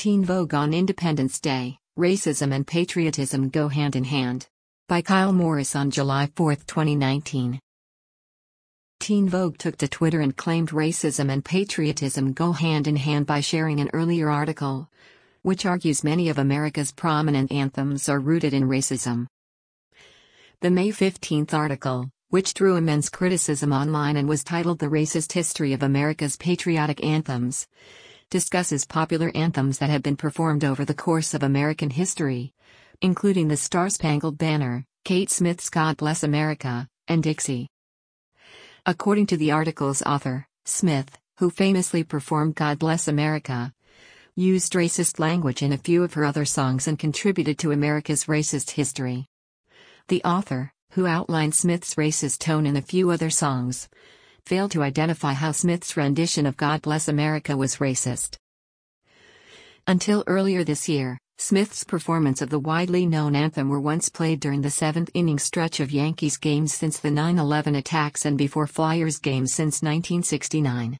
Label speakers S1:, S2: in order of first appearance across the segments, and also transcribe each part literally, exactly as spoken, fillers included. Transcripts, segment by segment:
S1: Teen Vogue on Independence Day, Racism and Patriotism Go Hand in Hand. By Kyle Morris on July fourth, twenty nineteen. Teen Vogue took to Twitter and claimed racism and patriotism go hand in hand by sharing an earlier article, which argues many of America's prominent anthems are rooted in racism. The May fifteenth article, which drew immense criticism online and was titled The Racist History of America's Patriotic Anthems, discusses popular anthems that have been performed over the course of American history, including the Star-Spangled Banner, Kate Smith's God Bless America, and Dixie. According to the article's author, Smith, who famously performed God Bless America, used racist language in a few of her other songs and contributed to America's racist history. The author, who outlined Smith's racist tone in a few other songs, failed to identify how Smith's rendition of God Bless America was racist. Until earlier this year, Smith's performance of the widely known anthem were once played during the seventh-inning stretch of Yankees games since the nine eleven attacks and before Flyers games since nineteen sixty-nine.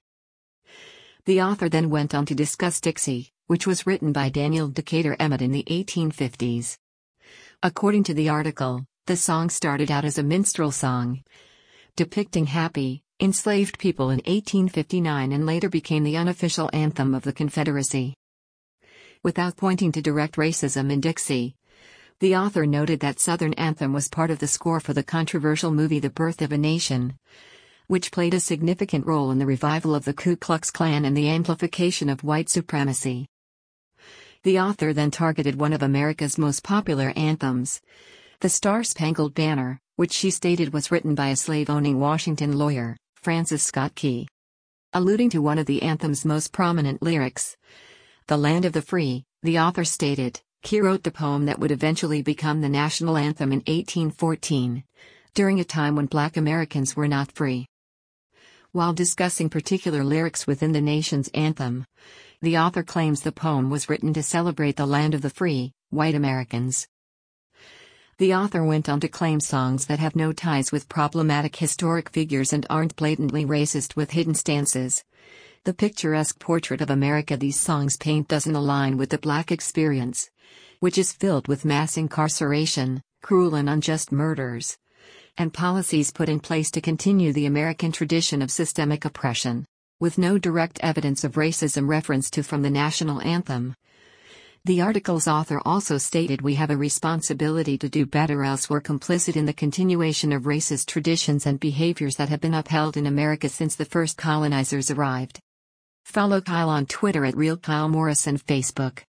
S1: The author then went on to discuss Dixie, which was written by Daniel Decatur Emmett in the eighteen fifties. According to the article, the song started out as a minstrel song, depicting happy, enslaved people in eighteen fifty-nine and later became the unofficial anthem of the Confederacy. Without pointing to direct racism in Dixie, the author noted that Southern Anthem was part of the score for the controversial movie The Birth of a Nation, which played a significant role in the revival of the Ku Klux Klan and the amplification of white supremacy. The author then targeted one of America's most popular anthems, the Star-Spangled Banner, which she stated was written by a slave-owning Washington lawyer, Francis Scott Key. Alluding to one of the anthem's most prominent lyrics, "The Land of the Free," the author stated, Key wrote the poem that would eventually become the national anthem in eighteen fourteen, during a time when Black Americans were not free. While discussing particular lyrics within the nation's anthem, the author claims the poem was written to celebrate the land of the free, white Americans. The author went on to claim songs that have no ties with problematic historic figures and aren't blatantly racist with hidden stances. The picturesque portrait of America these songs paint doesn't align with the Black experience, which is filled with mass incarceration, cruel and unjust murders, and policies put in place to continue the American tradition of systemic oppression, with no direct evidence of racism referenced to from the national anthem. The article's author also stated we have a responsibility to do better else we're complicit in the continuation of racist traditions and behaviors that have been upheld in America since the first colonizers arrived. Follow Kyle on Twitter at Real Kyle Morris and Facebook.